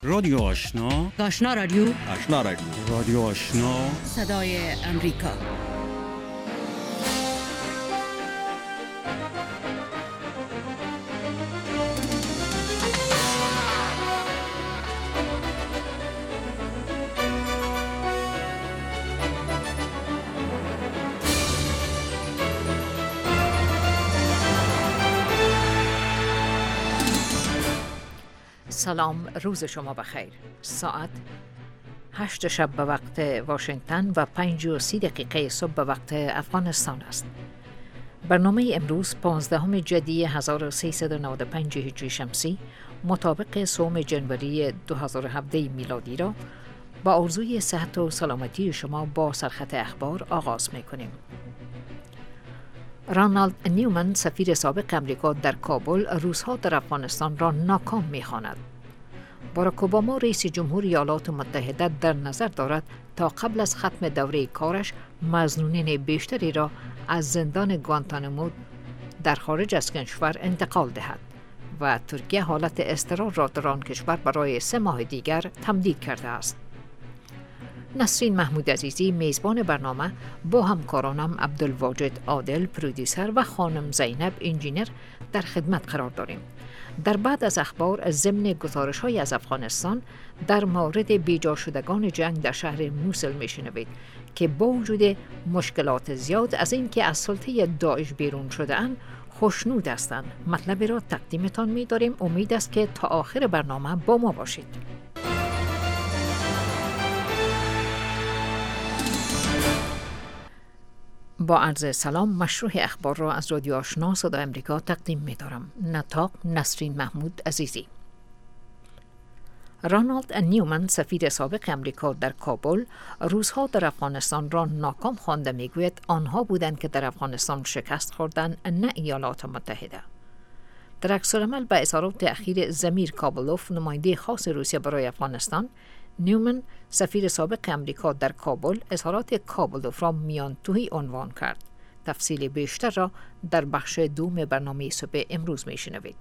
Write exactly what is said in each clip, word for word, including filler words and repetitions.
رادیو آشنا، آشنا رادیو، آشنا رادیو، رادیو آشنا، صدای امریکا. سلام، روز شما بخیر. ساعت هشت شب به وقت واشنگتن و پنج و سی دقیقه صبح به وقت افغانستان است. برنامه امروز پانزدهم جدی هزار و سیصد و نود و پنج هجری شمسی مطابق سوم جنوری دو هزار و هفده میلادی را با آرزوی صحت و سلامتی شما با سرخط اخبار آغاز می‌کنیم. رانالد نیومن، سفیر سابق امریکا در کابل، روس‌ها در افغانستان را ناکام می‌خواند. باراک اوباما رئیس جمهور ایالات متحده در نظر دارد تا قبل از ختم دوره کارش مظنونین بیشتری را از زندان گوانتانامو در خارج از کشور انتقال دهد و ترکیه حالت اضطرار را در آن کشور برای سه ماه دیگر تمدید کرده است. نسرین محمود عزیزی، میزبان برنامه، با همکارانم عبدالواجد عادل پرودیسر و خانم زینب انجینر در خدمت قرار داریم. در بعد از اخبار ضمن گزارش‌های از افغانستان در مورد بیجا شدگان جنگ در شهر موسل میشنوید که با وجود مشکلات زیاد از اینکه از سلطه داعش بیرون شده‌اند خوشنود هستند. مطلب را تقدیمتان می‌داریم. امید است که تا آخر برنامه با ما باشید. با عرض سلام، مشروع اخبار را از رادیو آشنا صدای امریکا تقدیم می دارم. نطاق نسرین محمود عزیزی. رانالد نیومن، سفیر سابق امریکا در کابل، روس‌ها در افغانستان را ناکام خوانده میگوید آنها بودند که در افغانستان شکست خوردند، نه ایالات متحده. در عکس‌العمل به اظهارات اخیر زمیر کابلوف، نماینده خاص روسیه برای افغانستان، نیومن، سفیر سابق امریکا در کابل، اظهارات کابلوف را میانتوهی عنوان کرد. تفصیل بیشتر را در بخش دوم برنامه صبح امروز میشنوید.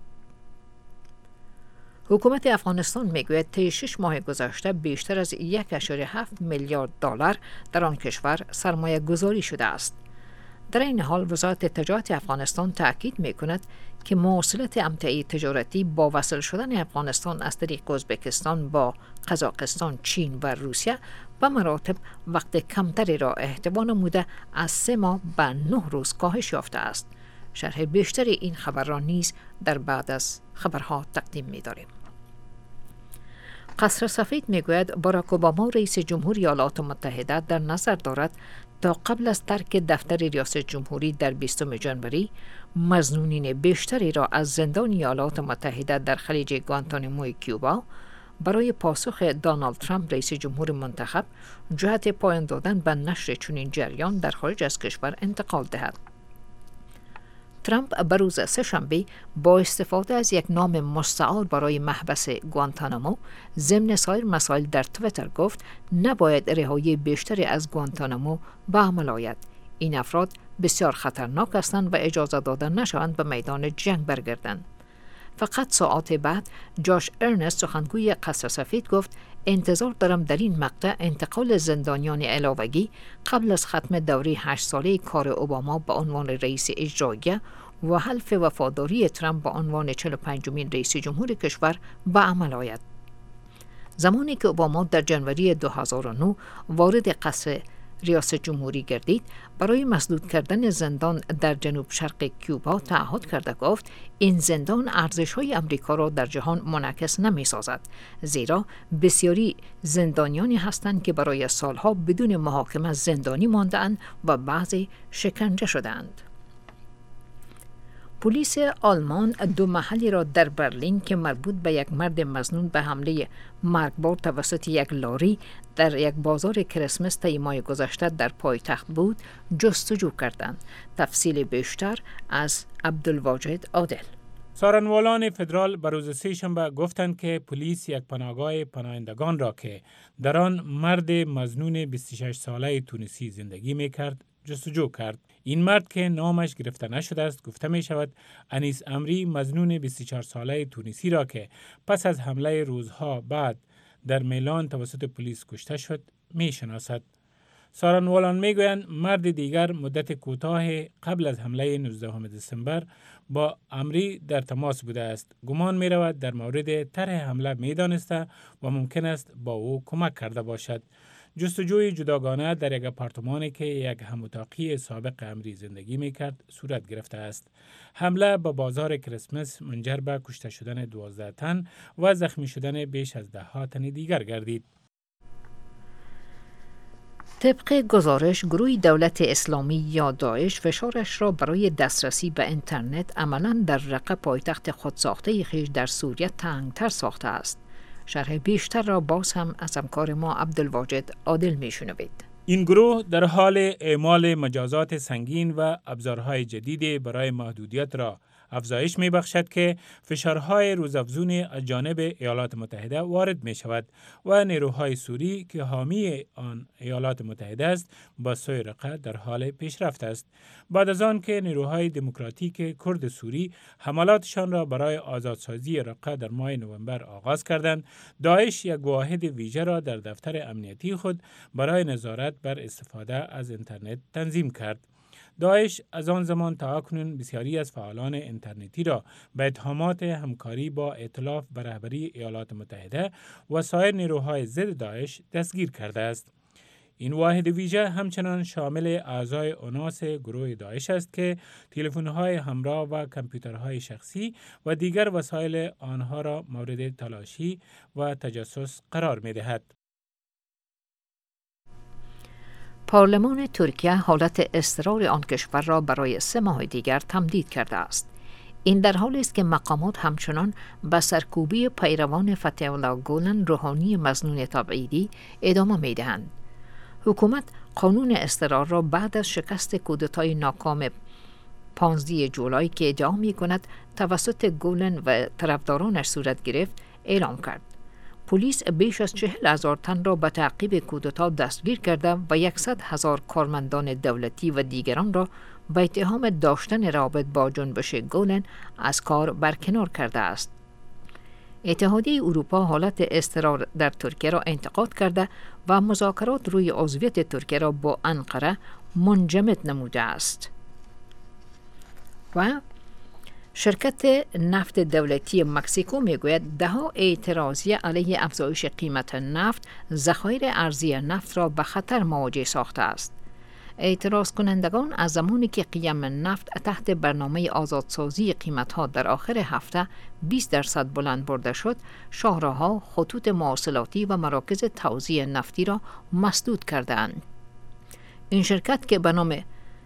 حکومت افغانستان میگوید طی شش ماه گذشته بیشتر از یک ممیز هفت میلیارد دلار در آن کشور سرمایه گذاری شده است. در این حال وزارت تجارت افغانستان تاکید میکند که مواصلات امتعی تجارتی با وصل شدن افغانستان از طریق ازبکستان با قزاقستان، چین و روسیه به مراتب وقت کمتری را احتوا نموده از سه ماه به نه روز کاهش یافته است. شرح بیشتری این خبر را نیز در بعد از خبرها تقدیم می‌داریم. قصر سفید میگوید باراک اوباما رئیس جمهور ایالات متحده در نظر دارد تا قبل از ترک دفتر ریاست جمهوری در بیستم ژانویه مظنونین بیشتری را از زندان ایالات متحده در خلیج گوانتانامو کیوبا برای پاسخ دونالد ترامپ رئیس جمهور منتخب جهت پایان دادن به نشر چنین جریان در خارج از کشور انتقال دهد. ترامپ به روز سه‌شنبه با استفاده از یک نام مستعار برای محبس گوانتانامو ضمن سایر مسائل در توییتر گفت نباید رهایی بیشتری از گوانتانامو به عمل آید. این افراد بسیار خطرناک هستند و اجازه داده نشوند به میدان جنگ برگردند. فقط ساعات بعد جاش ارنست، سخنگوی قصر سفید، گفت انتظار دارم در این مقطع انتقال زندانیان علاوگی قبل از ختم دوره هشت ساله کار اوباما به عنوان رئیس اجرایی و حلف وفاداری ترامپ به عنوان چهل و پنجمین رئیس جمهور کشور به عمل آید. زمانی که اوباما در جنوری دو هزار و نه وارد قصر ریاست جمهوری گردید، برای مسدود کردن زندان در جنوب شرق کیوبا تعهد کرده گفت این زندان ارزش‌های امریکا را در جهان منعکس نمی‌سازد، زیرا بسیاری زندانیانی هستند که برای سالها بدون محاکمه زندانی مانده‌اند و بعضی شکنجه شده‌اند. پلیس آلمان دو محلی را در برلین که مربوط به یک مرد مظنون به حمله مرگبار توسط یک لاری در یک بازار کریسمس طی ماه گذشته در پایتخت بود جستجو کردند. تفصیل بیشتر از عبدالواجد عادل. سارنوالان فدرال به روز سه‌شنبه گفتند که پلیس یک پناهگاه پناهندگان را که در آن مرد مظنون بیست و شش ساله تونسی زندگی می‌کرد جستجو کرد. این مرد که نامش گرفته نشده است گفته می شود انیس امری، مظنون بیست و چهار ساله تونسی را که پس از حمله روزها بعد در میلان توسط پلیس کشته شد می شناسد. سارنوالان می گویند مرد دیگر مدت کوتاه قبل از حمله نوزدهم دسامبر با امری در تماس بوده است. گمان می رود در مورد طرح حمله می دانسته و ممکن است با او کمک کرده باشد. جستجوی جداگانه در یک آپارتمانی که یک هم‌اتاقی سابق امری زندگی می کرد صورت گرفته است. حمله به بازار کریسمس منجر به کشته شدن دوازده تن و زخمی شدن بیش از ده ها تن دیگر گردید. طبق گزارش گروه دولت اسلامی یا داعش فشارش را برای دسترسی به اینترنت عملاً در رقه پایتخت خودساخته خویش در سوریه تنگتر ساخته است. شرح بیشتر را باز هم از همکار ما عبدالواجد عادل میشنوید. این گروه در حال اعمال مجازات سنگین و ابزارهای جدید برای محدودیت را افزایش می بخشد که فشارهای روزافزون از جانب ایالات متحده وارد می شود و نیروهای سوری که حامی آن ایالات متحده است با سوی رقه در حال پیشرفت است. بعد از آن که نیروهای دموکراتیک کرد سوری حملاتشان را برای آزادسازی رقه در ماه نوامبر آغاز کردند، داعش یک واحد ویژه را در دفتر امنیتی خود برای نظارت بر استفاده از اینترنت تنظیم کرد. داعش از آن زمان تا اکنون بسیاری از فعالان اینترنتی را به اتهامات همکاری با ائتلاف به رهبری ایالات متحده و سایر نیروهای ضد داعش دستگیر کرده است. این واحد ویژه همچنان شامل اعضای اناس گروه داعش است که تلفن‌های همراه و کامپیوترهای شخصی و دیگر وسایل آنها را مورد تلاشی و تجسس قرار می‌دهد. پارلمان ترکیه حالت اضطرار آن کشور را برای سه ماه دیگر تمدید کرده است. این در حالی است که مقامات همچنان به سرکوبی پیروان فتح الله گولن روحانی مظنون تبعیدی ادامه می‌دهند. حکومت قانون اضطرار را بعد از شکست کودتای ناکام پانزده جولای که ادعا می‌کند توسط گولن و طرفدارانش صورت گرفت اعلام کرد. پلیس بیش از چهل هزار تن را به تعقیب کودتا دستگیر کرده و یکصد هزار کارمندان دولتی و دیگران را به اتهام داشتن رابط با جنبش گولن از کار برکنار کرده است. اتحادیه اروپا حالت اضطرار در ترکیه را انتقاد کرده و مذاکرات روی عضویت ترکیه را با انقره منجمد نموده است. و شرکت نفت دولتی مکزیکو میگوید دهها اعتراضیه علیه افزایش قیمت نفت ذخایر ارزی نفت را به خطر مواجه ساخته است. اعتراض کنندگان از زمانی که قیم نفت تحت برنامه آزادسازی قیمت‌ها در آخر هفته بیست درصد بلند برده شد، شاهراه‌ها، خطوط مواصلاتی و مراکز توزیع نفتی را مسدود کردند. این شرکت که به نام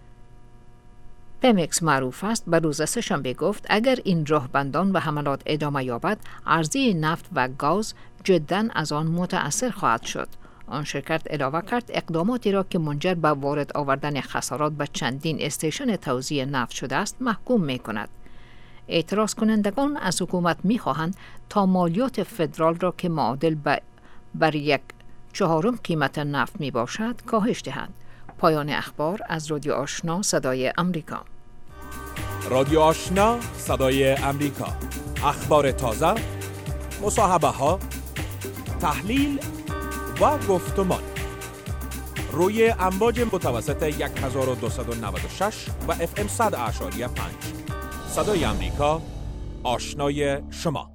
پمکس معروف است به روز سه‌شنبه گفت اگر این راهبندان و حملات ادامه یابد عرضه نفت و گاز جداً از آن متأثر خواهد شد. آن شرکت علاوه کرد اقداماتی را که منجر به وارد آوردن خسارات به چندین استیشن توزیع نفت شده است محکوم می کند. اعتراض کنندگان از حکومت می خواهند تا مالیات فدرال را که معادل بر یک چهارم قیمت نفت می باشد کاهش دهند. پایان اخبار از رادیو آشنا صدای امریکا. رادیو آشنا صدای امریکا، اخبار تازه، مصاحبه ها، تحلیل و گفتمان روی امواج متوسط هزار و دویست و نود و شش و اف ام صد اشاری پنج. صدای امریکا، آشنای شما.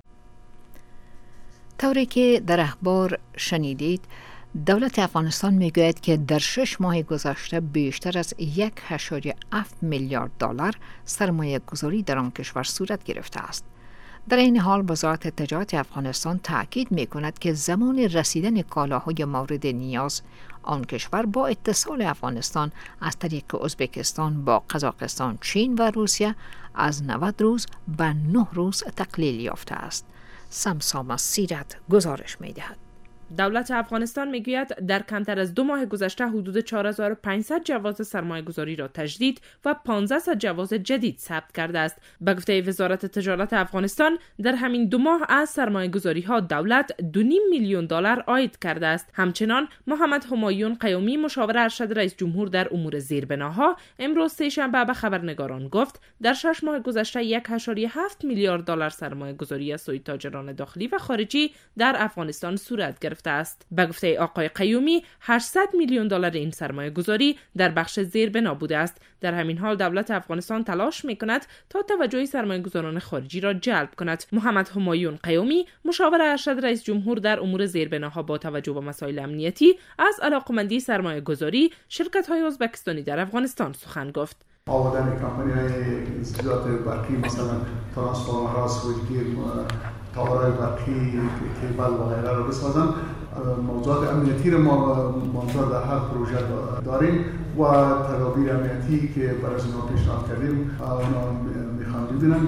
طوری که در اخبار شنیدید، دولت افغانستان میگوید که در شش ماه گذشته بیشتر از یک و هفت میلیارد دلار سرمایه گذاری در آن کشور صورت گرفته است. در این حال وزارت تجارت افغانستان تأکید می کند که زمان رسیدن کالاهای مورد نیاز آن کشور با اتصال افغانستان از طریق ازبکستان با قزاقستان، چین و روسیه از نود روز به نه روز تقلیل یافته است. سمسام سیرت گزارش می دهد. دولت افغانستان میگوید در کمتر از دو ماه گذشته حدود چهار هزار و پانصد جواز سرمایه گذاری را تجدید و پانصد جواز جدید ثبت کرده است. به گفته وزارت تجارت افغانستان در همین دو ماه از سرمایه گذاری ها دولت دو و نیم میلیون دلار عاید کرده است. همچنان محمد همایون قیومی مشاور ارشد رئیس جمهور در امور زیربناها امروز سه‌شنبه به خبرنگاران گفت در شش ماه گذشته یک و هشت میلیارد دلار سرمایه گذاری از سوی تاجران داخلی و خارجی در افغانستان صورت گرفته است. به گفته آقای قیومی هشتصد میلیون دلار این سرمایه گذاری در بخش زیربنا بوده است. در همین حال دولت افغانستان تلاش میکند تا توجه سرمایه گذاران خارجی را جلب کند. محمد همایون قیومی مشاور ارشد رئیس جمهور در امور زیربناها با توجه به مسائل امنیتی از علاقمندی سرمایه گذاری شرکت های ازبکستانی در افغانستان سخن گفت. آمدن کمپانی های انسجات برقی مثلا ترانسفورمرها، سویچگیر، تاورهای برقی، کیبل و غیره را بسازند. موضوعات امنیتی را ما منظور در هر پروژه داریم و تدابیر امنیتی که برای شما پیشنهاد کردیم اونا میخوام ببینن.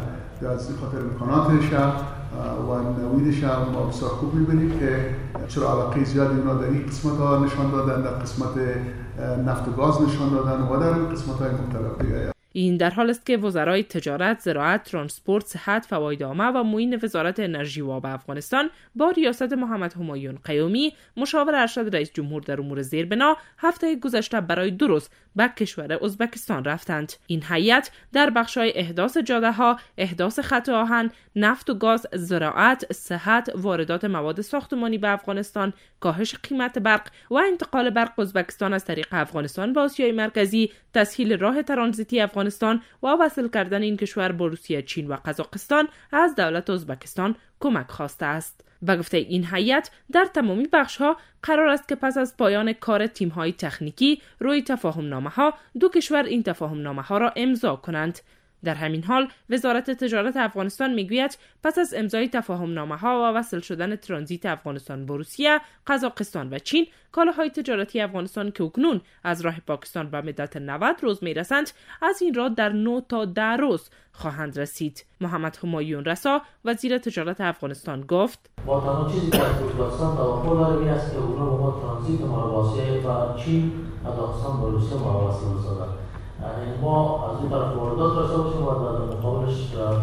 از خاطر امکانات شهر و نوید شهر ما بسیار خوب میبینیم که چرا علاقه زیادی اونا در این قسمت ها نشان دادن، در قسمت نفت و گاز نشان دادن و در قسمت های مختلف دیگه. این در حال است که وزرای تجارت، زراعت، ترانسپورت، صحت، فواید عامه و معین وزارت انرژی و آب افغانستان با ریاست محمد همایون قیومی مشاور ارشد رئیس جمهور در امور زیربنا هفته گذشته برای دو روز به کشور ازبکستان رفتند. این هیئت در بخش‌های احداث جاده‌ها، احداث خط آهن، نفت و گاز، زراعت، صحت، واردات مواد ساختمانی به افغانستان، کاهش قیمت برق و انتقال برق ازبکستان از طریق افغانستان به آسیای مرکزی، تسهیل راه ترانزیتی افغانستان و وصل کردن این کشور با روسیه، چین و قزاقستان از دولت ازبکستان کمک خواسته است. به گفته این هیئت در تمامی بخش‌ها قرار است که پس از پایان کار تیم‌های تکنیکی روی تفاهم‌نامه‌ها دو کشور این تفاهم‌نامه‌ها را امضا کنند. در همین حال وزارت تجارت افغانستان میگوید پس از امضای تفاهم‌نامه‌ها و وصل شدن ترانزیت افغانستان با روسیه، قزاقستان و چین، کالاهای تجارتی افغانستان که اکنون از راه پاکستان به مدت نود روز میرسند از این راه در نه تا ده روز خواهند رسید. محمد همایون رسا وزیر تجارت افغانستان گفت با تمام چیزی که از ازبکستان توقع داریم است که اونها با ما ترانزیت ما را با چین، قزاقستان و روسیه ما وصل بسازند. یعنی ما از این طرف واردات داشته باشیم و در مقابلش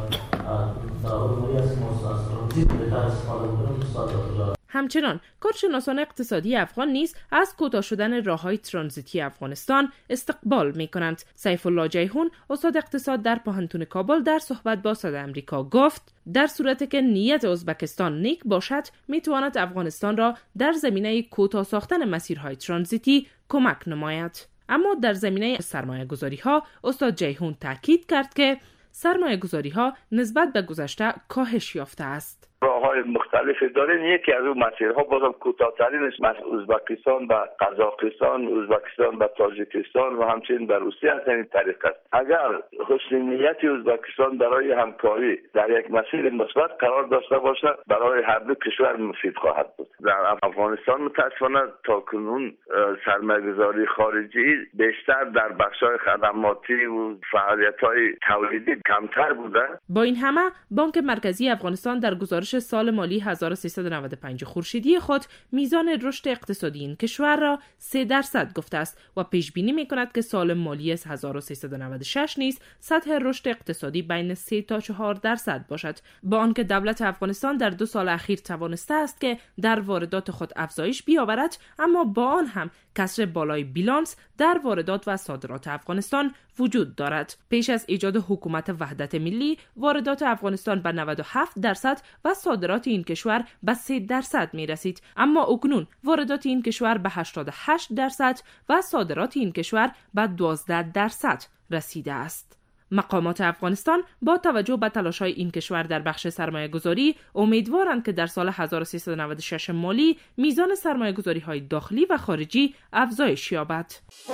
در موردی است که ما از ترانزیت بهتر استفاده کنیم استفاده تجارت. همچنان کارشناسان اقتصادی افغان نیز از کوتاه شدن راه‌های ترانزیتی افغانستان استقبال می‌کنند. سیف الله جیهون استاد اقتصاد در پوهنتون کابل در صحبت با صدای آمریکا گفت در صورتی که نیت ازبکستان نیک باشد می‌تواند افغانستان را در زمینه کوتاه ساختن مسیرهای ترانزیتی کمک نماید. اما در زمینه سرمایه گذاری ها استاد جیهون تاکید کرد که سرمایه گذاری ها نسبت به گذشته کاهش یافته است. راه‌های مختلفی داریم. یکی از اون مسیرها بازم کوتاه‌ترینش ازبکستان و قزاقستان، ازبکستان و تاجیکستان و همچنین به روسیه از این طریق است. اگر حسن نیت ازبکستان برای همکاری در یک مسیر مثبت قرار داشته باشد برای هر دو کشور مفید خواهد بود. در افغانستان متأسفانه تاکنون سرمایه‌گذاری خارجی بیشتر در بخش‌های خدماتی و فعالیت‌های تولیدی کمتر بوده. با این همه بانک مرکزی افغانستان در گزارش سال مالی هزار و سیصد و نود و پنج خورشیدی خود میزان رشد اقتصادی این کشور را سه درصد گفته است و پیش بینی میکند که سال مالی هزار و سیصد و نود و شش نیز سطح رشد اقتصادی بین سه تا چهار درصد باشد. با آنکه دولت افغانستان در دو سال اخیر توانسته است که در واردات خود افزایش بیاورد، اما با آن هم کسر بالای بیلانس در واردات و صادرات افغانستان وجود دارد. پیش از ایجاد حکومت وحدت ملی، واردات افغانستان به نود و هفت درصد و صادرات این کشور به سه درصد می رسید، اما اکنون واردات این کشور به هشتاد و هشت درصد و صادرات این کشور به دوازده درصد رسیده است. مقامات افغانستان با توجه به تلاش‌های این کشور در بخش سرمایه‌گذاری امیدوارند که در سال هزار و سیصد و نود و شش مالی میزان سرمایه‌گذاری‌های داخلی و خارجی افزایش یابد.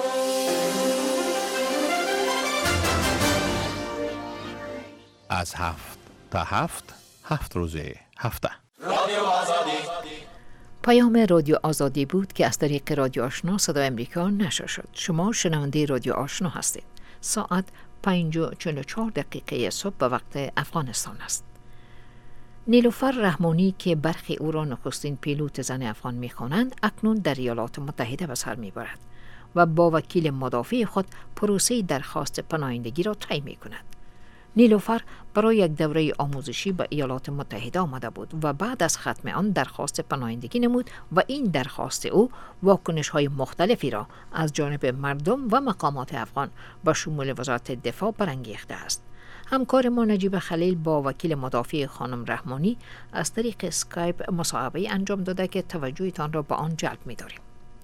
از هفت تا هفت هفت روزه هفته رادیو آزادی. پیام رادیو آزادی بود که از طریق رادیو آشنا صدای امریکا نشر شد. شما شنونده رادیو آشنا هستید. ساعت پنج و چهل و چهار دقیقه صبح به وقت افغانستان است. نیلوفر رحمانی که برخی او را نخستین پیلوت زن افغان می‌خوانند، اکنون در ایالات متحده به سر می‌برد و با وکیل مدافع خود پروسه درخواست پناهندگی را طی می‌کند. نیلوفر برای یک دوره آموزشی به ایالات متحده آمده بود و بعد از ختم آن درخواست پناهندگی نمود و این درخواست او واکنش‌های مختلفی را از جانب مردم و مقامات افغان به شمول وزارت دفاع برانگیخته است. همکار ما نجیب خلیل با وکیل مدافع خانم رحمانی از طریق اسکایپ مصاحبه انجام داده که توجهتان را به آن جلب می‌داریم.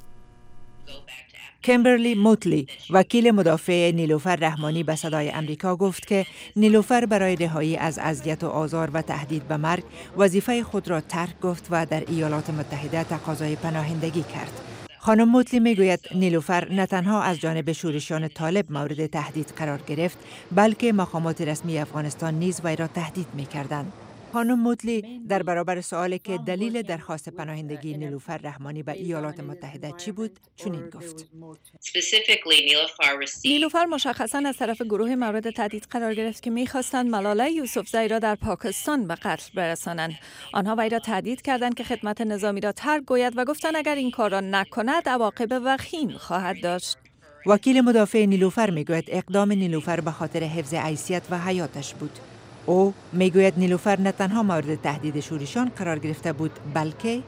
کیمبرلی موتلی، وکیل مدافع نیلوفر رحمانی به صدای امریکا گفت که نیلوفر برای رهایی از اذیت و آزار و تهدید به مرگ وظیفه خود را ترک گفت و در ایالات متحده تقاضای پناهندگی کرد. خانم موتلی میگوید نیلوفر نه تنها از جانب شورشیان طالب مورد تهدید قرار گرفت، بلکه مقامات رسمی افغانستان نیز وی را تهدید می‌کردند. خانم موتلی در برابر سوالی که دلیل درخواست پناهندگی نیلوفر رحمانی به ایالات متحده چی بود، چنین گفت: نیلوفر مشخصاً از طرف گروه مورد تهدید قرار گرفت که می‌خواستند ملاله یوسفزئی را در پاکستان به قتل برسانند. آنها وی را تهدید کردند که خدمت نظامی را ترک گوید و گفتند اگر این کار را نکند عواقب وخیم خواهد داشت. وکیل مدافع نیلوفر میگوید اقدام نیلوفر به خاطر حفظ حیثیت و حیاتش بود. او میگوید نیلوفر نه تنها مورد تهدید شورشیان قرار گرفته بود، بلکه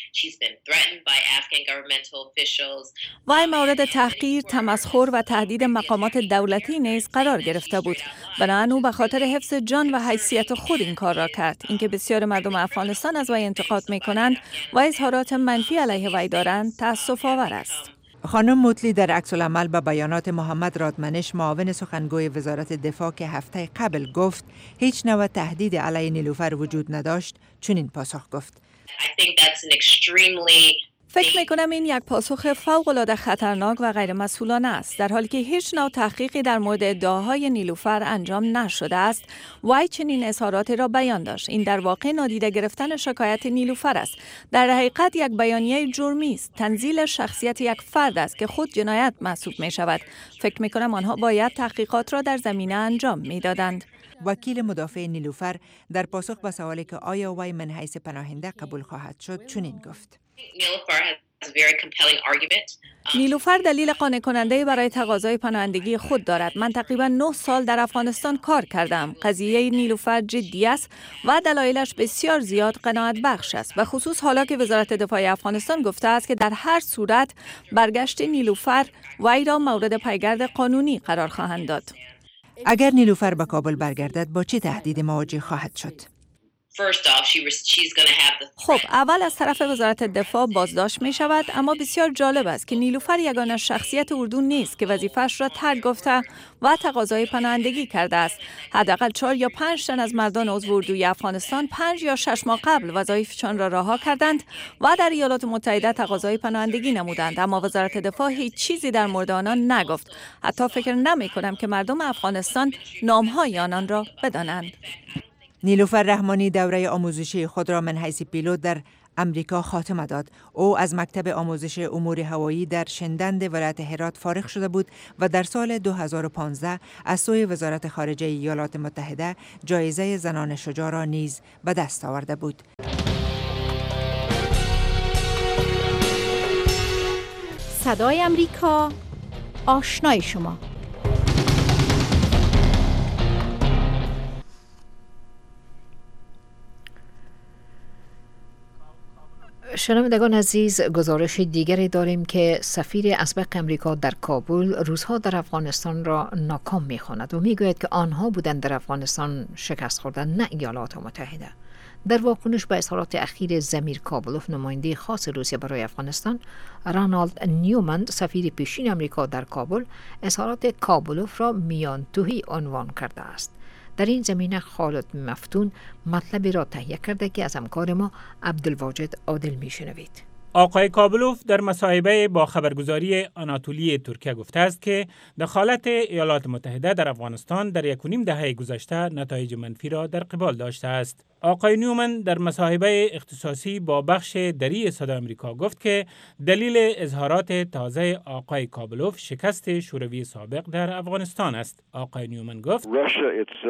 وی مورد تحقیر، تمسخر و تهدید مقامات دولتی نیز قرار گرفته بود. بنابراین او به خاطر حفظ جان و حیثیت خود این کار را کرد. اینکه بسیار مردم افغانستان از وی انتقاد میکنند و اظهارات منفی علیه وی دارند تأسف آور است. خانم موتلی در عکس العمل به بیانات محمد رادمنش، معاون سخنگوی وزارت دفاع که هفته قبل گفت هیچ نوع تهدید علیه نیلوفر وجود نداشت، چنین پاسخ گفت: فکر میکنم این یک پاسخ فوق‌العاده خطرناک و غیر مسئولانه است. در حالی که هیچ نوع تحقیقی در مورد ادعاهای نیلوفر انجام نشده است، وی چنین اظهاراتی را بیان داشت. این در واقع نادیده گرفتن شکایت نیلوفر است. در حقیقت یک بیانیه جرمی است. تنزیل شخصیت یک فرد است که خود جنایت محسوب می شود. فکر میکنم آنها باید تحقیقات را در زمینه انجام میدادند. وکیل مدافع نیلوفر در پاسخ به سوالی که آیا وی من حیث پناهنده قبول خواهد شد، چنین گفت: نیلوفر دلیل قانع کننده برای تقاضای پناهندگی خود دارد. من تقریبا نه سال در افغانستان کار کردم. قضیه نیلوفر جدی است و دلایلش بسیار زیاد قناعت بخش است، و خصوص حالا که وزارت دفاع افغانستان گفته است که در هر صورت برگشت نیلوفر وی را مورد پیگرد قانونی قرار خواهند داد. اگر نیلوفر به کابل برگردد با چه تهدیدی مواجه خواهد شد؟ خب اول از طرف وزارت دفاع بازداشت می شود، اما بسیار جالب است که نیلوفر یگانه شخصیت اردو نیست که وظیفه‌اش را ترک گفته و تقاضای پناهندگی کرده است. حداقل چهار یا پنج تن از مردان عضو اردوی افغانستان پنج یا شش ماه قبل وظایفشان را رها کردند و در ایالات متحده تقاضای پناهندگی نمودند، اما وزارت دفاع هیچ چیزی در مورد آنان نگفت. حتی فکر نمی کنم که مردم افغانستان نام‌های آنان را بدانند. نیلوفر رحمانی دوره آموزشی خود را من حیث پیلوت در امریکا خاتمه داد. او از مکتب آموزش امور هوایی در شندند ولایت هرات فارغ شده بود و در سال دو هزار و پانزده از سوی وزارت خارجه ایالات متحده جایزه زنان شجاع را نیز به دست آورده بود. صدای امریکا، آشنای شما. شنوندگان عزیز، گزارش دیگری داریم که سفیر اسبق امریکا در کابل روزها در افغانستان را ناکام می‌خواند و میگوید که آنها بودند در افغانستان شکست خوردند، نه ایالات متحده. در واکنش به اظهارات اخیر زمیر کابلوف، نماینده خاص روسیه برای افغانستان، رانالد نیومن، سفیر پیشین امریکا در کابل، اظهارات کابلوف را میانتوهی عنوان کرده است. در این زمینه خالد مفتون مطلبی را تهیه کرده که از همکار ما عبدالواجد عادل میشنوید. آقای کابلوف در مصاحبه با خبرگزاری آناتولی ترکیه گفته است که دخالت ایالات متحده در افغانستان در یک و نیم دهه گذشته نتایج منفی را در قبال داشته است. آقای نیومن در مصاحبه اختصاصی با بخش دری صدای آمریکا گفت که دلیل اظهارات تازه آقای کابلوف شکست شوروی سابق در افغانستان است. آقای نیومن گفت: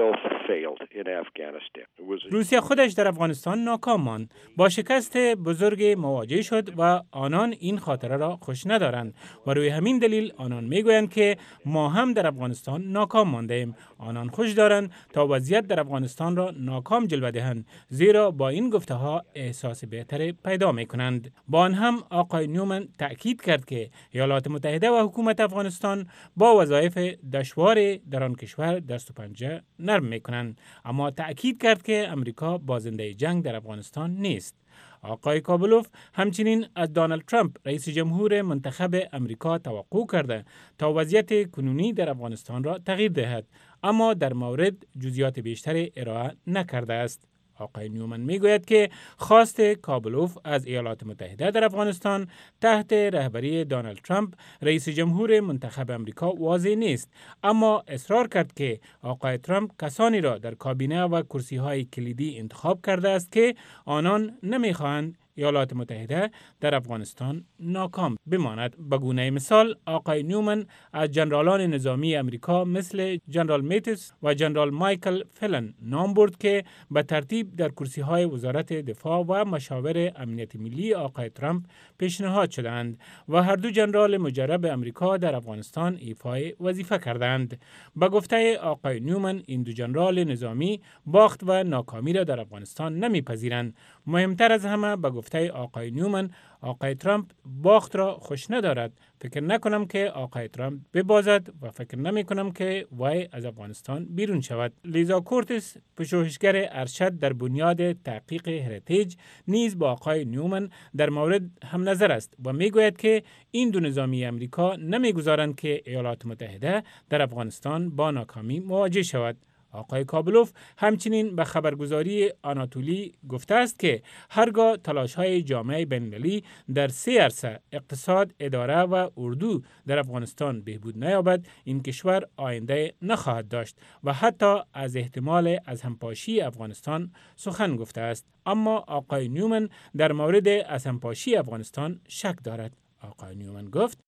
روسیه خودش در افغانستان ناکام ماند. با شکست بزرگ مواجه شد و آنان این خاطره را خوش ندارند و روی همین دلیل آنان میگویند که ما هم در افغانستان ناکام مانده ایم. آنان خوش دارند تا وضعیت در افغانستان را ناکام جلوه دهند، زیرا با این گفته ها احساس بهتری پیدا می کنند. با آن هم آقای نیومن تأکید کرد که ایالات متحده و حکومت افغانستان با وظایف دشوار در آن کشور دست و پنجه نرم می کنند، اما تأکید کرد که امریکا بازنده جنگ در افغانستان نیست. آقای کابلوف همچنین از دونالد ترامپ رئیس جمهور منتخب امریکا توقع کرده تا وضعیت کنونی در افغانستان را تغییر دهد، اما در مورد جزئیات بیشتری ارائه نکرده است. آقای نیومن میگوید که خواست کابلوف از ایالات متحده در افغانستان تحت رهبری دونالد ترامپ رئیس جمهور منتخب امریکا واضح نیست، اما اصرار کرد که آقای ترامپ کسانی را در کابینه و کرسی‌های کلیدی انتخاب کرده است که آنان نمیخواهند ایالات متحده در افغانستان ناکام بماند. به گونه مثال آقای نیومن از جنرالان نظامی امریکا مثل جنرال میتیس و جنرال مایکل فلن نام برد که به ترتیب در کرسی‌های وزارت دفاع و مشاور امنیت ملی آقای ترامپ پیشنهاد شدند و هر دو جنرال مجرب امریکا در افغانستان ایفای وظیفه کردند. به گفته آقای نیومن این دو جنرال نظامی باخت و ناکامی را در افغانستان نمیپذیرند. مهمتر از همه به گفته آقای نیومن آقای ترامپ باخت را خوش ندارد. فکر نکنم که آقای ترامپ ببازد و فکر نمی کنم که وای از افغانستان بیرون شود. لیزا کورتیس پژوهشگر ارشد در بنیاد تحقیق هریتیج نیز با آقای نیومن در مورد هم نظر است و می گوید که این دو نظامی امریکا نمی گذارند که ایالات متحده در افغانستان با ناکامی مواجه شود. آقای کابلوف همچنین به خبرگزاری آناتولی گفته است که هرگاه تلاش‌های جامعه بین‌المللی در سه عرصه اقتصاد، اداره و اردو در افغانستان بهبود نیابد، این کشور آینده نخواهد داشت و حتی از احتمال از همپاشی افغانستان سخن گفته است. اما آقای نیومن در مورد از همپاشی افغانستان شک دارد. آقای نیومن گفت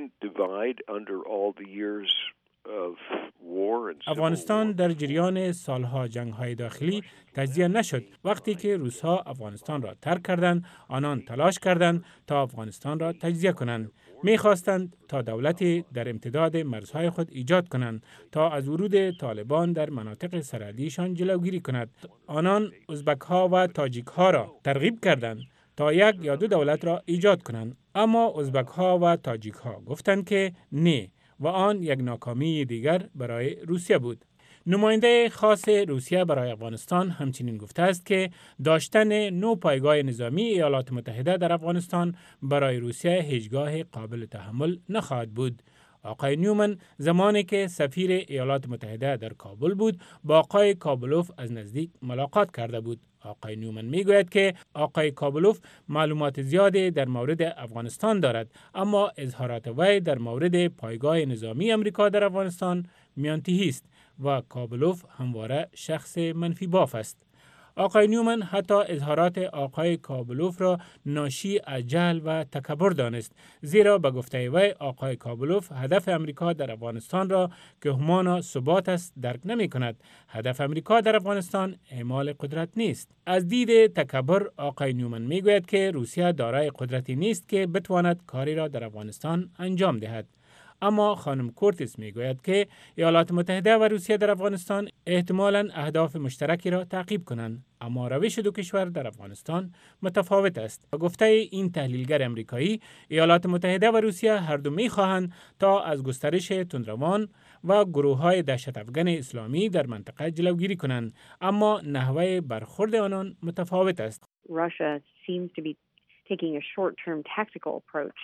افغانستان در جریان سالها جنگ‌های داخلی تجزیه نشد. وقتی که روس‌ها افغانستان را ترک کردند، آنان تلاش کردند تا افغانستان را تجزیه کنند. می‌خواستند تا دولتی در امتداد مرزهای خود ایجاد کنند تا از ورود طالبان در مناطق سرحدیشان جلوگیری کند. آنان ازبک‌ها و تاجیک‌ها را ترغیب کردند تا یک یا دو دولت را ایجاد کنند، اما ازبک‌ها و تاجیک‌ها گفتند که نه و آن یک ناکامی دیگر برای روسیه بود. نماینده خاص روسیه برای افغانستان همچنین گفته است که داشتن نو پایگاه نظامی ایالات متحده در افغانستان برای روسیه هیچگاه قابل تحمل نخواهد بود. آقای نیومن زمانی که سفیر ایالات متحده در کابل بود با آقای کابلوف از نزدیک ملاقات کرده بود. آقای نیومن میگوید که آقای کابلوف معلومات زیادی در مورد افغانستان دارد، اما اظهارات وی در مورد پایگاه نظامی امریکا در افغانستان میانتهی است و کابلوف همواره شخص منفی باف است. آقای نیومن حتی اظهارات آقای کابلوف را ناشی از جهل و تکبر دانست، زیرا به گفته وی آقای کابلوف هدف امریکا در افغانستان را که همانا ثبات است درک نمی کند. هدف امریکا در افغانستان اعمال قدرت نیست. از دید تکبر آقای نیومن می گوید که روسیه دارای قدرتی نیست که بتواند کاری را در افغانستان انجام دهد. اما خانم کورتیس می گوید که ایالات متحده و روسیه در افغانستان احتمالاً اهداف مشترکی را تعقیب کنند، اما روش دو کشور در افغانستان متفاوت است. با گفته این تحلیلگر امریکایی، ایالات متحده و روسیه هر دو می خواهند تا از گسترش تندروان و گروه‌های دهشت افغان اسلامی در منطقه جلوگیری کنند، اما نحوه برخورد آنان متفاوت است. Russia seems to be taking a short-term tactical approach.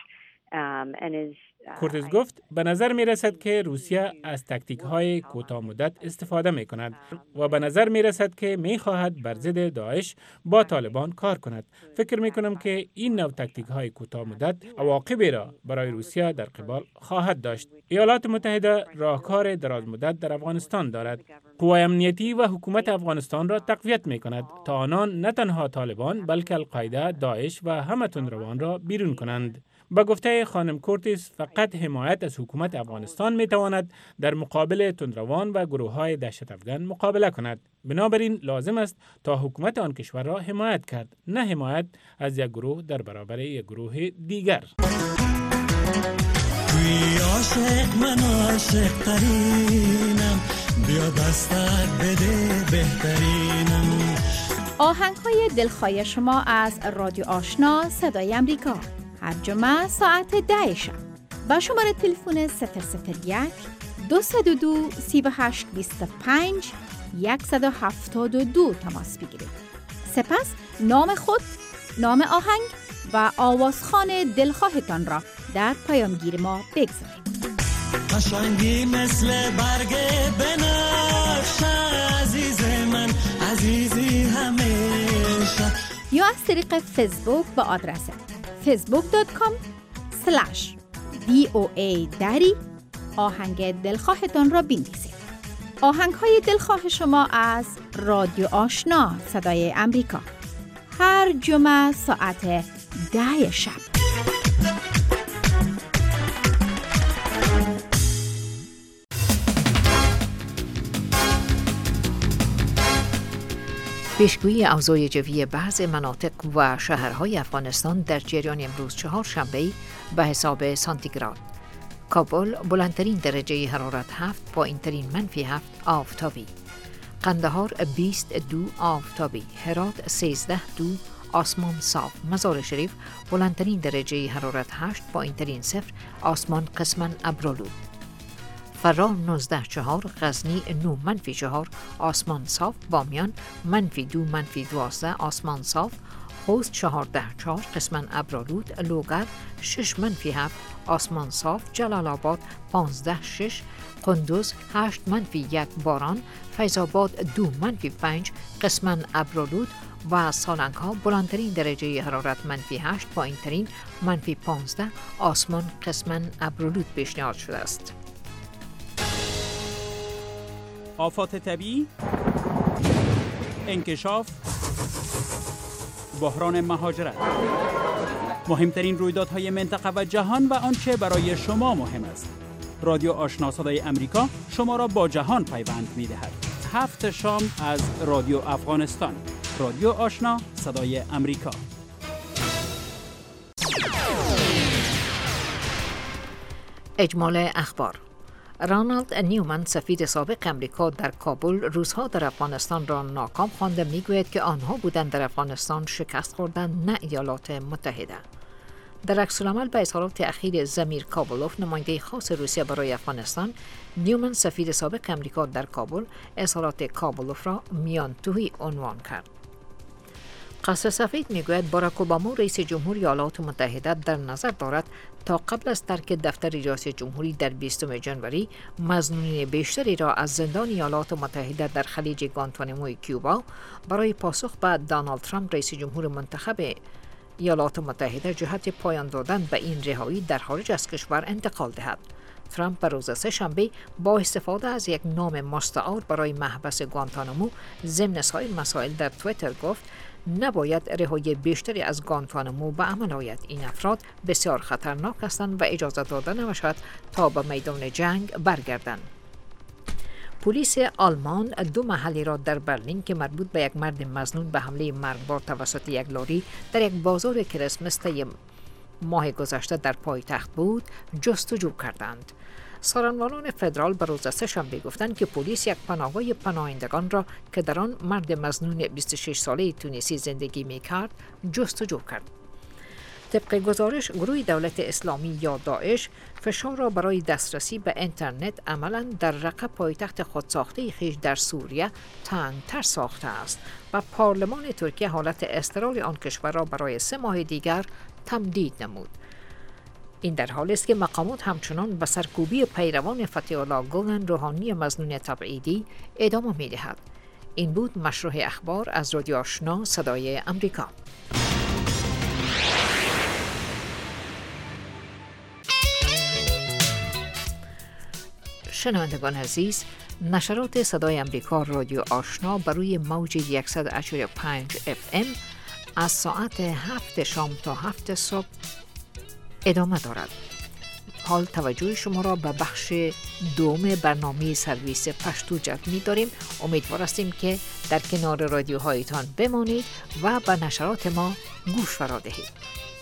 کورتیس گفت به نظر می رسد که روسیه از تاکتیک های کوتاه مدت استفاده می کند و به نظر می رسد که می خواهد بر ضد داعش با طالبان کار کند. فکر می کنم که این نوع تاکتیک های کوتاه مدت عواقبی را برای روسیه در قبال خواهد داشت. ایالات متحده راهکار دراز مدت در افغانستان دارد. قوای امنیتی و حکومت افغانستان را تقویت می کند تا آنان نه تنها طالبان بلکه القاعده، داعش و همه تندروان را بیرون کنند. با گفته خانم کورتیس، فقط حمایت از حکومت افغانستان می تواند در مقابل تندروان و گروه‌های دهشت افکن مقابله کند. بنابراین لازم است تا حکومت آن کشور را حمایت کرد، نه حمایت از یک گروه در برابر یک گروه دیگر. توی عاشق من عاشق ترینم، بیا دستت بده بهترینم. آهنگ‌های دلخواه شما از رادیو آشنا صدای امریکا هر جمعه ساعت ده شب با شماره تلفن صفر صفر یک دو صفر دو سه هشت دو پنج صفر هفت دو تماس بگیرید. سپس نام خود، نام آهنگ و آوازخوان دلخواهتان را در پیامگیر ما بگذارید. قشنگی مثل برگ بنفشه عزیز من، عزیزی همیشه. یا از طریق فیسبوک با آدرس فیسبوک دات کام اسلش دی او ای دری آهنگ دلخواهتان را بنویسید. آهنگ های دلخواه شما از رادیو آشنا صدای امریکا هر جمعه ساعت ده شب. پیشگویی اوضاع جوی بعضی مناطق و شهرهای افغانستان در جریان امروز چهارشنبه به حساب سانتیگراد. کابل بلندترین درجه حرارت هفت، پایینترین منفی هفت آفتابی. قندهار بیست دو آفتابی. هرات سیزده دو آسمان صاف. مزار شریف بلندترین درجه حرارت هشت، پایینترین صفر آسمان قسماً ابرآلود. فرا نوزده چهار، غزنی نه منفی چهار آسمان صاف. بامیان منفی دو منفی دوازده آسمان صاف. خوست چهارده چهار قسماً ابرآلود. لوگر شش منفی هفت آسمان صاف. جلال آباد پانزده شش. قندوز هشت منفی یک باران. فیض آباد دو منفی پنج قسماً ابرآلود و سالنگ ها بلندترین درجه حرارت منفی هشت، پایینترین منفی پانزده آسمان قسماً ابرآلود پیشنهاد شده است. آفات طبیعی، انکشاف، بحران مهاجرت، مهمترین رویدادهای منطقه و جهان و آنچه برای شما مهم است. رادیو آشنا صدای امریکا شما را با جهان پیوند می‌دهد. هفت شام از رادیو افغانستان. رادیو آشنا صدای امریکا. اجمال اخبار. رانالد نیومن، سفیر سابق امریکا در کابل، روس‌ها در افغانستان را ناکام خوانده. میگوید که آنها بودند در افغانستان شکست خوردند، نه ایالات متحده. در عکس‌العمل به اظهارات اخیر زمیر کابلوف، نماینده خاص روسیه برای افغانستان، نیومن سفیر سابق امریکا در کابل اظهارات کابلوف را میانتوهی عنوان کرد. قصر سفید میگوید باراک اوباما رئیس جمهوری ایالات متحده در نظر دارد تا قبل از ترک دفتر ریاست جمهوری در بیستم ژانویه مظنونین بیشتری را از زندان ایالات متحده در خلیج گوانتانامو کیوبا برای پاسخ به دونالد ترامپ رئیس جمهور منتخب ایالات متحده جهت پایان دادن به این رهایی در خارج از کشور انتقال دهد. ترامپ به روز سه‌شنبه با استفاده از یک نام مستعار برای محبس گوانتانامو ضمن سایر مسائل در توییتر گفت نباید رهایی بیشتری از گوانتانامو به عمل آید. این افراد بسیار خطرناک هستند و اجازه داده نباشد تا به میدان جنگ برگردند. پلیس آلمان دو محلی را در برلین که مربوط به یک مرد مظنون به حمله مرگبار توسط یک لاری در یک بازار کریسمس طی ماه گذشته در پایتخت بود جستجو کردند. سارنوالان فدرال به روز سه‌شنبه گفتند که پلیس یک پناهگاه پناهندگان را که در آن مرد مظنون بیست و شش ساله تونسی زندگی می‌کرد جستجو کرد. طبق گزارش گروه دولت اسلامی یا داعش فشار را برای دسترسی به اینترنت عملاً در رقه پایتخت خودساخته خویش در سوریه تنگ‌تر ساخته است و پارلمان ترکیه حالت اضطراری آن کشور را برای سه ماه دیگر تمدید نمود. این در حالی است که مقامات همچنان به سرکوبی پیروان فتح الله گلن روحانی مظنون تبعیدی ادامه می‌دهد. این بود مشروع اخبار از رادیو آشنا صدای امریکا. شنوندگان عزیز، نشرات صدای امریکا رادیو آشنا بر روی موج صد و هشتاد و پنج اف ام از ساعت هفت شام تا هفت صبح ادامه دارد. حال توجه شما را به بخش دوم برنامه سرویس پشتو جلب می داریم. امیدوار هستیم که در کنار رادیوهایتان بمانید و به نشرات ما گوش فرا دهید.